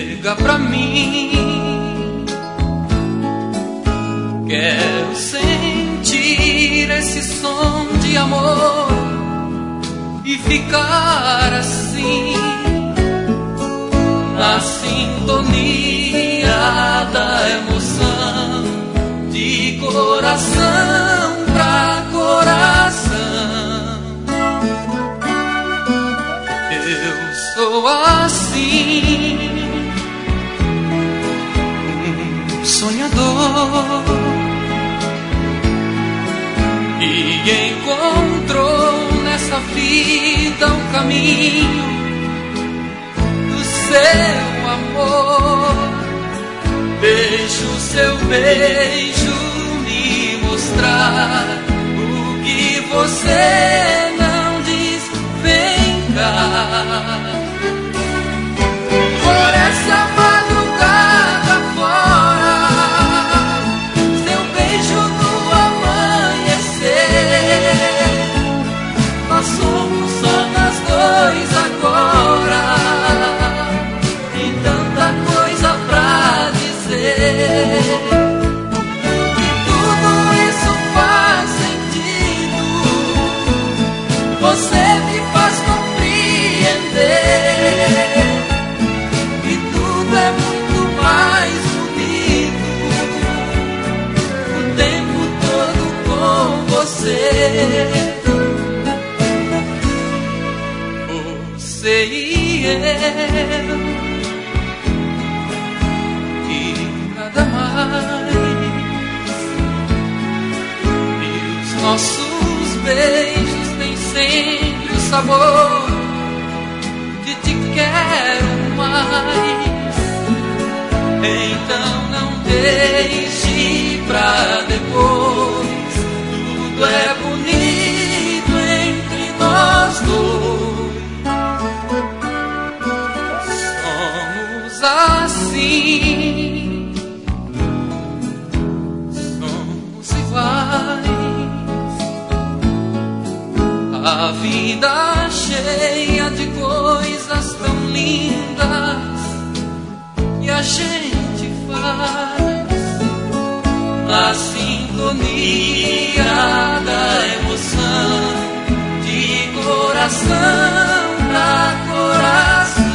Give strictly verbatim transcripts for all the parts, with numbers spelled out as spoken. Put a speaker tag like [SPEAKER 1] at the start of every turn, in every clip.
[SPEAKER 1] Chega pra mim, quero sentir esse som de amor e ficar assim, na sintonia da emoção, de coração pra coração. Eu sou assim, um sonhador que encontrou nessa vida um caminho do seu amor. Deixo seu beijo me mostrar o que você não diz. Vem cá, por essa madrugada fora, seu beijo no amanhecer. Nós somos só nós dois agora, e tanta coisa pra dizer. E tudo isso faz sentido, você me faz compreender. E tudo é muito mais bonito, o tempo todo com você. Você e eu, e nada mais. E os nossos beijos têm sempre o sabor de te quero mais. Então não deixe pra depois, tudo é bonito entre nós dois. Assim, somos iguais. A vida cheia de coisas tão lindas que a gente faz, na sintonia da emoção, de coração pra coração.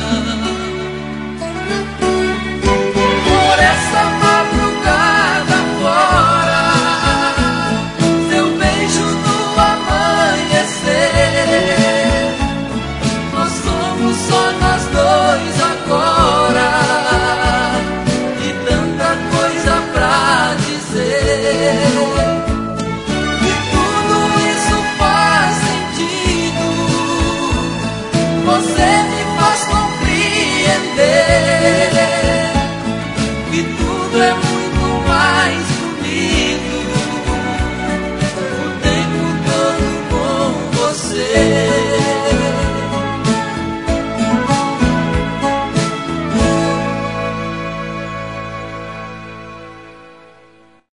[SPEAKER 1] Essa madrugada fora, seu beijo no amanhecer. Nós somos só nós dois agora, e tanta coisa pra dizer. E tudo isso faz sentido, você me faz compreender. E tudo é muito mais bonito, o tempo todo com você.